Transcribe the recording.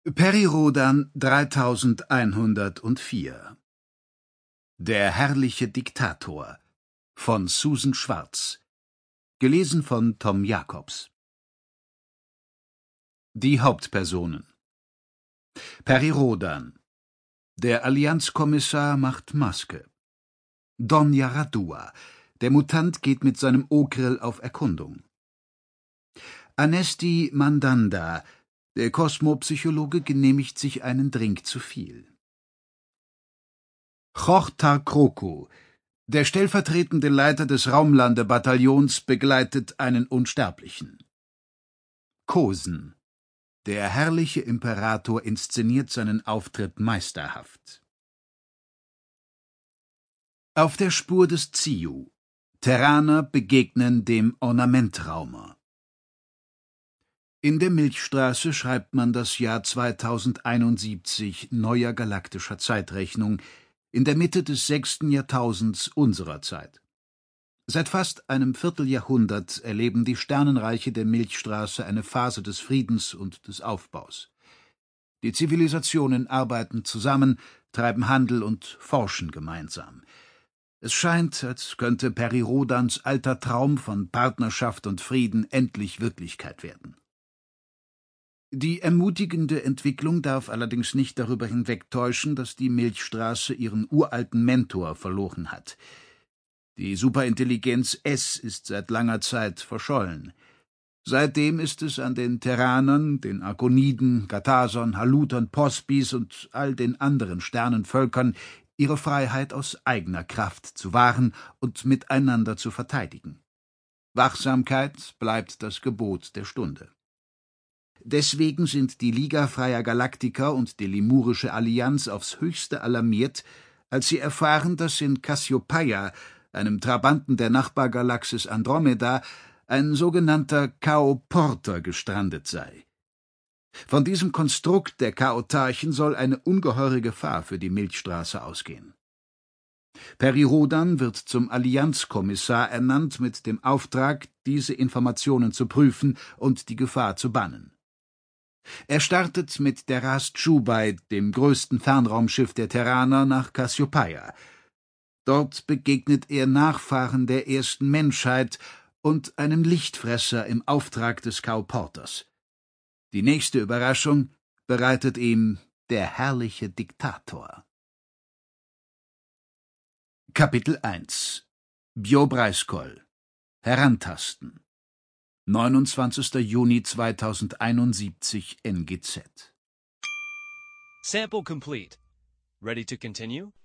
Perirodan 3104 Der herrliche Diktator von Susan Schwarz. Gelesen von Tom Jacobs. Die Hauptpersonen: Perirodan. Der Allianzkommissar macht Maske. Don Yaradua. Der Mutant geht mit seinem Okrill auf Erkundung. Anesti Mandanda. Der Kosmopsychologe genehmigt sich einen Drink zu viel. Chortar Kroko. Der stellvertretende Leiter des Raumlandebataillons begleitet einen Unsterblichen. Kosen. Der herrliche Imperator inszeniert seinen Auftritt meisterhaft. Auf der Spur des Ziyu. Terraner begegnen dem Ornamentraumer. In der Milchstraße schreibt man das Jahr 2071 neuer galaktischer Zeitrechnung, in der Mitte des 6. Jahrtausends unserer Zeit. Seit fast einem Vierteljahrhundert erleben die Sternenreiche der Milchstraße eine Phase des Friedens und des Aufbaus. Die Zivilisationen arbeiten zusammen, treiben Handel und forschen gemeinsam. Es scheint, als könnte Perirodans alter Traum von Partnerschaft und Frieden endlich Wirklichkeit werden. Die ermutigende Entwicklung darf allerdings nicht darüber hinwegtäuschen, dass die Milchstraße ihren uralten Mentor verloren hat. Die Superintelligenz S ist seit langer Zeit verschollen. Seitdem ist es an den Terranern, den Arkoniden, Gatason, Halutern, Pospis und all den anderen Sternenvölkern, ihre Freiheit aus eigener Kraft zu wahren und miteinander zu verteidigen. Wachsamkeit bleibt das Gebot der Stunde. Deswegen sind die Liga Freier Galaktiker und die Lemurische Allianz aufs Höchste alarmiert, als sie erfahren, dass in Cassiopeia, einem Trabanten der Nachbargalaxis Andromeda, ein sogenannter Chaoporter gestrandet sei. Von diesem Konstrukt der Chaotarchen soll eine ungeheure Gefahr für die Milchstraße ausgehen. Perirodan wird zum Allianzkommissar ernannt mit dem Auftrag, diese Informationen zu prüfen und die Gefahr zu bannen. Er startet mit der Ras Chubai, dem größten Fernraumschiff der Terraner, nach Cassiopeia. Dort begegnet er Nachfahren der ersten Menschheit und einem Lichtfresser im Auftrag des Chaoporters. Die nächste Überraschung bereitet ihm der herrliche Diktator. Kapitel 1 Biobreiskol. Herantasten. 29. Juni 2071 NGZ. Sample complete. Ready to continue?